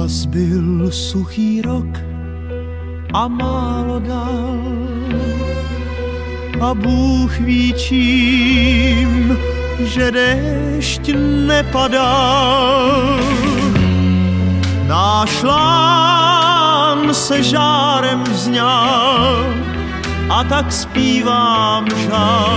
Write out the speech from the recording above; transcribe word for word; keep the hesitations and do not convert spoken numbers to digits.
Zas byl suchý rok a málo dal a Bůh ví čím, že déšť nepadal. Náš lán se žárem vzňal a tak zpívám žál.